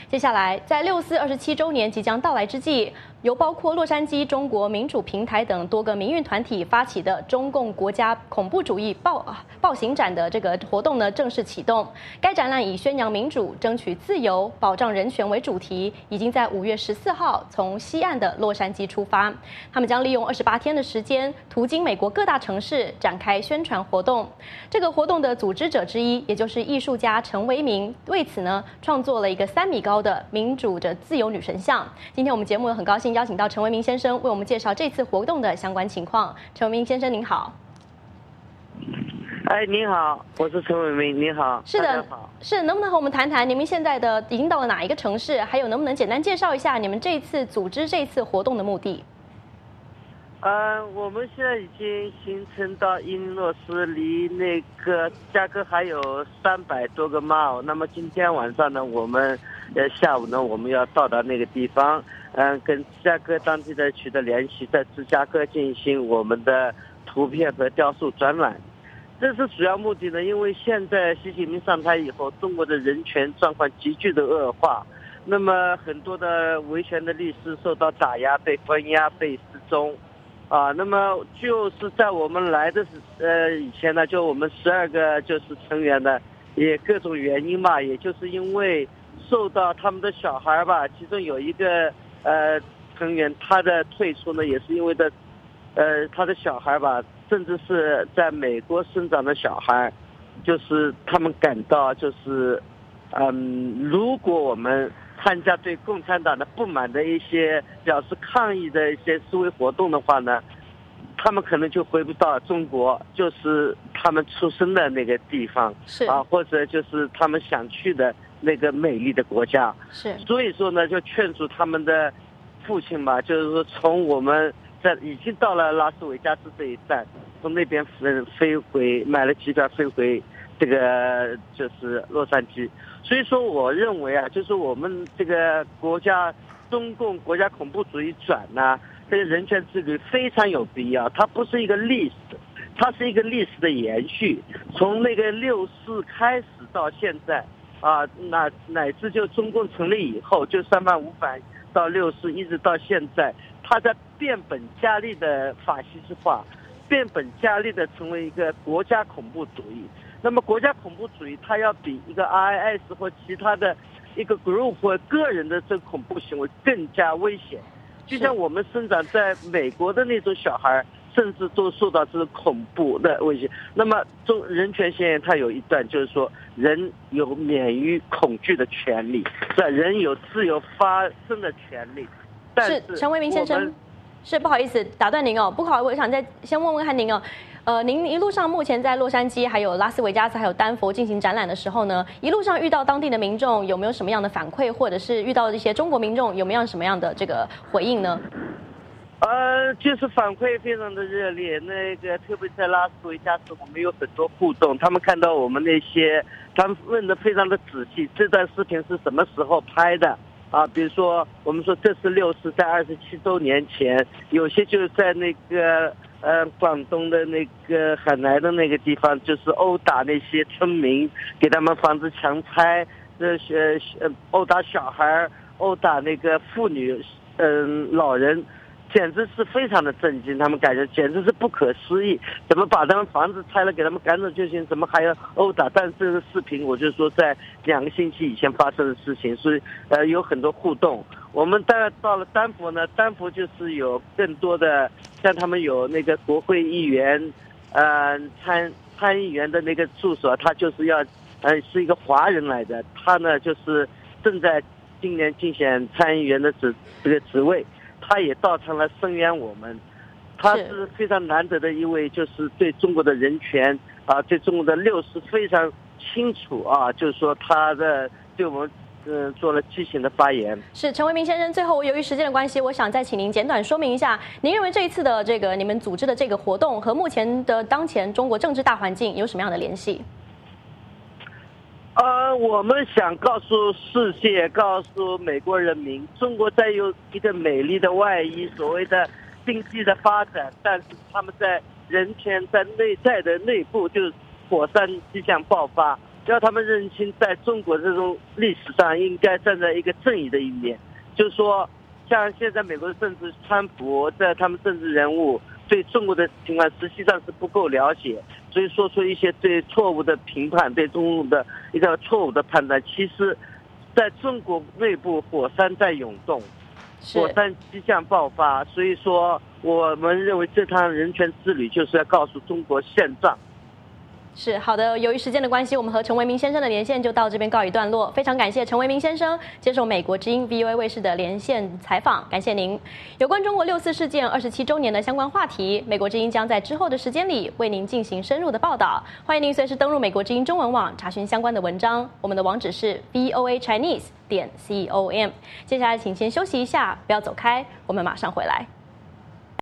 接下来，在6·4·27周年即将到来之际，由包括洛杉矶中国民主平台等多个民运团体发起的中共国家恐怖主义暴行展的这个活动呢，正式启动。该展览以宣扬民主、争取自由、保障人权为主题，已经在5月14号从西岸的洛杉矶出发。他们将利用28天的时间，途经美国各大城市，展开宣传活动。这个活动的组织者之一，也就是艺术家陈为民，为此呢，创作了一个3米高的民主的自由女神像。今天我们节目很高兴邀请到陈为民先生为我们介绍这次活动的相关情况。陈为民先生您好。 您好，我是陈为民，您好。 是的，是，能不能和我们谈谈你们现在已经到了哪一个城市？还有能不能简单介绍一下你们这一次组织这次活动的目的？ 我们现在已经行程到伊利诺斯，离那个加哥还有300多个 mile。那么今天晚上呢，我们下午呢，我们要到达那个地方，跟芝加哥当地的取得联系，在芝加哥进行我们的图片和雕塑展览。这是主要目的呢，因为现在习近平上台以后，中国的人权状况急剧的恶化，那么很多的维权的律师受到打压、被关押、被失踪。那么就是在我们来的以前呢，就我们12个就是成员呢，也各种原因吧，也就是因为受到他们的小孩吧，其中有一个成员他的退出呢，也是因为他的小孩吧，甚至是在美国生长的小孩，就是他们感到就是如果我们参加对共产党的不满的一些表示抗议的一些示威活动的话呢，他们可能就回不到中国，就是他们出生的那个地方，或者就是他们想去的那个美丽的国家。 是， 所以说呢，就劝阻他们的父亲吧，就是说从我们已经到了拉斯维加斯这一站，从那边飞回，买了机票飞回这个就是洛杉矶。所以说我认为啊，就是我们这个中共国家恐怖主义转呢，这个人权之旅非常有必要。它不是一个历史，它是一个历史的延续。从那个6·4开始到现在乃至就中共成立以后，就3反5反到6·4一直到现在，它在变本加厉的法西斯化，变本加厉的成为一个国家恐怖主义。那么国家恐怖主义它要比一个 IS 或其他的一个 group 或个人的这个恐怖行为更加危险。就像我们生长在美国的那种小孩，甚至都受到这种恐怖的威胁。那么人权宣言它有一段就是说，人有免于恐惧的权利，人有自由发声的权利。但是陈为民先生，不好意思打断您哦，不好，我想再先问问看您哦。您一路上目前在洛杉矶、还有拉斯维加斯、还有丹佛进行展览的时候呢，一路上遇到当地的民众有没有什么样的反馈，或者是遇到一些中国民众有没有什么样的这个回应呢？ 就是反馈非常的热烈，那个特别在拉斯维加斯，我们有很多互动，他们看到我们那些，他们问的非常的仔细，这段视频是什么时候拍的？比如说我们说这是6·4在27周年前，有些就是在那个广东的那个海南的那个地方，就是殴打那些村民，给他们房子强拆，殴打小孩，殴打那个妇女，老人。简直是非常的震惊，他们感觉简直是不可思议，怎么把他们房子拆了给他们赶走就行，怎么还要殴打？但是这个视频我就说在2个星期以前发生的事情，所以有很多互动。我们到了丹佛呢，丹佛就是有更多的，像他们有那个国会议员，参议员的那个助手，他就是是一个华人来的，他呢就是正在今年竞选参议员的这个职位。他也到场了声援我们，他是非常难得的一位，就是对中国的人权对中国的6·4非常清楚就是说他对我们做了激情的发言。 是陈为民先生，最后由于时间的关系，我想再请您简短说明一下，您认为这一次的你们组织的这个活动和目前的当前中国政治大环境有什么样的联系？ 我们想告诉世界，告诉美国人民，中国在有一个美丽的外衣，所谓的经济的发展，但是他们在人权在内部就是火山即将爆发。 要他们认清，在中国这种历史上应该站在一个正义的一面。就是说，像现在美国的政治，川普他们政治人物对中国的情况实际上是不够了解，所以说出一些对错误的评判，对中国的一个错误的判断。其实，在中国内部，火山在涌动，火山即将爆发。所以说，我们认为这趟人权之旅就是要告诉中国现状。 是好的，由于时间的关系，我们和陈为民先生的连线就到这边告一段落。非常感谢陈为民先生接受美国之音 VOA 卫视的连线采访，感谢您。有关中国6·4事件27周年的相关话题，美国之音将在之后的时间里为您进行深入的报道。欢迎您随时登入美国之音中文网查询相关的文章，我们的网址是 voachinese.com。接下来请先休息一下，不要走开，我们马上回来。